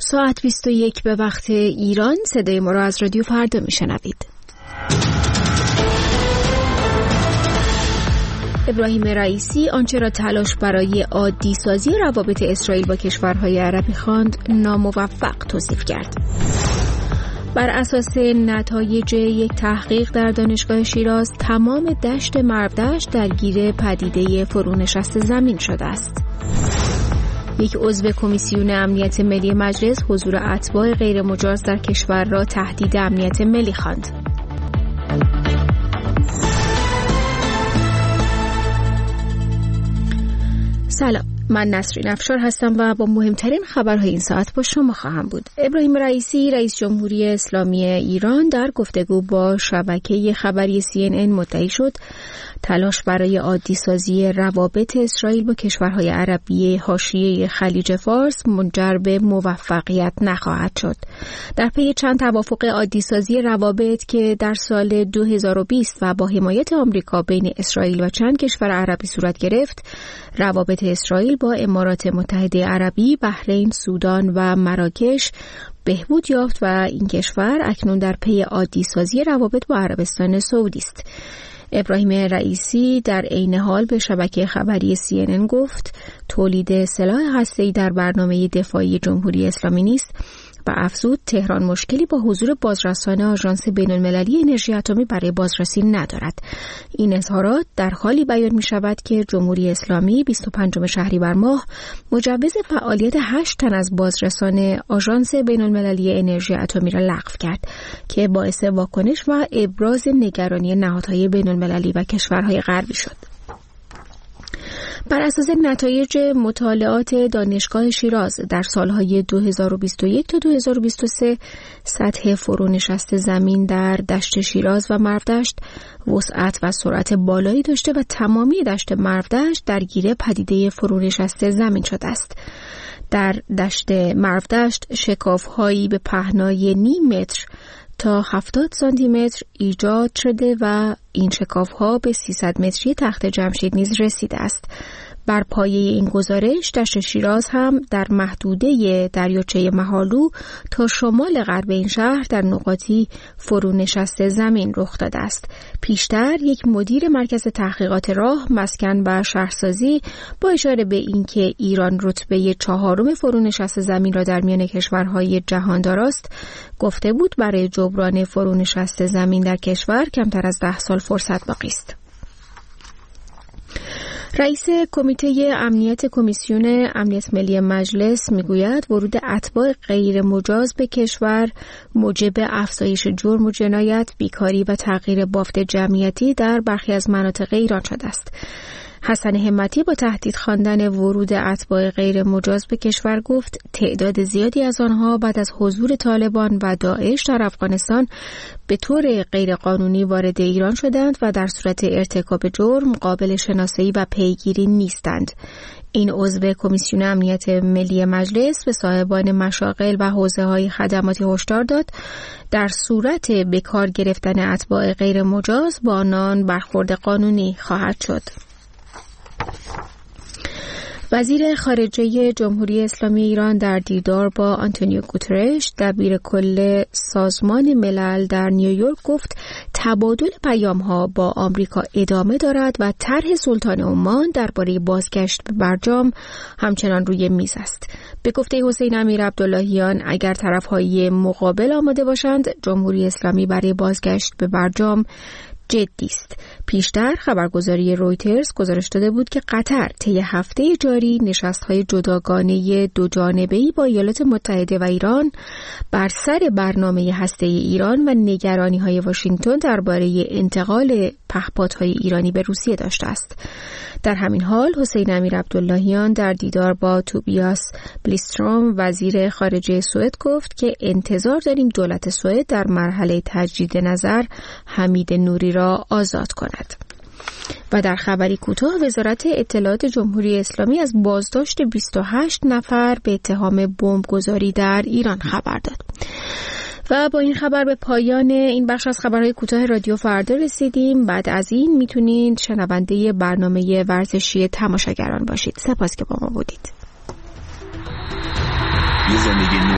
ساعت 21 به وقت ایران. صدای ما را از رادیو فردا میشنوید. ابراهیم رئیسی آنچه را تلاش برای عادی سازی روابط اسرائیل با کشورهای عربی خواند ناموفق توصیف کرد. بر اساس نتایج یک تحقیق در دانشگاه شیراز تمام دشت مرودشت درگیر پدیده فرونشست زمین شده است. یک عضو کمیسیون امنیت ملی مجلس حضور اتباع غیر مجاز در کشور را تهدید امنیت ملی خواند. سلام، من نسرین افشار هستم و با مهمترین خبرهای این ساعت با شما خواهم بود. ابراهیم رئیسی رئیس جمهوری اسلامی ایران در گفتگو با شبکه خبری CNN مدعی شد تلاش برای عادی سازی روابط اسرائیل با کشورهای عربی حاشیه خلیج فارس منجر به موفقیت نخواهد شد. در پی چند توافق عادی سازی روابط که در سال 2020 و با حمایت آمریکا بین اسرائیل و چند کشور عربی صورت گرفت، روابط اسرائیل با امارات متحده عربی، بحرین، سودان و مراکش بهبود یافت و این کشور اکنون در پی عادی سازی روابط با عربستان سعودی است. ابراهیم رئیسی در عین حال به شبکه خبری CNN گفت تولید سلاح هسته‌ای در برنامه دفاعی جمهوری اسلامی نیست و افزود تهران مشکلی با حضور بازرسان آژانس بین‌المللی انرژی اتمی برای بازرسی ندارد. این اظهارات در حالی بیان می شود که جمهوری اسلامی 25 شهریور ماه مجوز فعالیت 8 تن از بازرسان آژانس بین‌المللی انرژی اتمی را لغو کرد که باعث واکنش و ابراز نگرانی نهادهای بین‌المللی و کشورهای غربی شد. بر اساس نتایج مطالعات دانشگاه شیراز در سالهای 2021 تا 2023 سطح فرونشست زمین در دشت شیراز و مرودشت وسعت و سرعت بالایی داشته و تمامی دشت مرودشت درگیر پدیده فرونشست زمین شده است. در دشت مرودشت شکاف‌هایی به پهنای نیم متر تا 70 سانتی متر ایجاد شده و این شکاف‌ها به 300 متری تخت جمشید نیز رسیده است. بر پایه این گزارش دشت شیراز هم در محدوده دریاچه مهالو تا شمال غرب این شهر در نقاطی فرونشست زمین رخ داده است. پیشتر یک مدیر مرکز تحقیقات راه، مسکن و شهرسازی با اشاره به اینکه ایران رتبه 4 فرونشست زمین را در میان کشورهای جهان داراست، گفته بود برای جبران فرونشست زمین در کشور کمتر از 10 سال فرصت باقی است. رئیس کمیته امنیت کمیسیون امنیت ملی مجلس میگوید ورود اتباع غیر مجاز به کشور موجب افزایش جرم و جنایت، بیکاری و تغییر بافت جمعیتی در برخی از مناطق ایران شده است. حسن همتی با تهدید خواندن ورود اتباع غیر مجاز به کشور گفت تعداد زیادی از آنها بعد از حضور طالبان و داعش در افغانستان به طور غیرقانونی وارد ایران شدند و در صورت ارتکاب جرم قابل شناسایی و پیگیری نیستند. این عضو کمیسیون امنیت ملی مجلس به صاحبان مشاغل و حوزه‌های خدماتی هشدار داد در صورت به کار گرفتن اتباع غیر مجاز با آنان برخورد قانونی خواهد شد. وزیر خارجه جمهوری اسلامی ایران در دیدار با آنتونیو گوترش دبیر کل سازمان ملل در نیویورک گفت تبادل پیام‌ها با آمریکا ادامه دارد و طرح سلطان عمان درباره بازگشت به برجام همچنان روی میز است. به گفته حسین امیر عبداللهیان اگر طرف‌های مقابل آماده باشند جمهوری اسلامی برای بازگشت به برجام جدی است. پیشتر خبرگزاری رویترز گزارش داده بود که قطر طی هفته جاری نشست‌های جداگانه دو جانبه‌ای با ایالات متحده و ایران بر سر برنامه هسته‌ای ایران و نگرانی‌های واشنگتن درباره انتقال پهپادهای ایرانی به روسیه داشته است. در همین حال حسین امیر عبداللهیان در دیدار با توبیاس بلیستروم وزیر خارجه سوئد گفت که انتظار داریم دولت سوئد در مرحله تجدید نظر حمید نوری را آزاد کند. و در خبری کوتاه وزارت اطلاعات جمهوری اسلامی از بازداشت 28 نفر به اتهام بمبگذاری در ایران خبر داد. و با این خبر به پایان این بخش از خبرهای کوتاه رادیو فردا رسیدیم. بعد از این میتونید شنونده برنامه ورزشی تماشاگران باشید. سپاس که با ما بودید.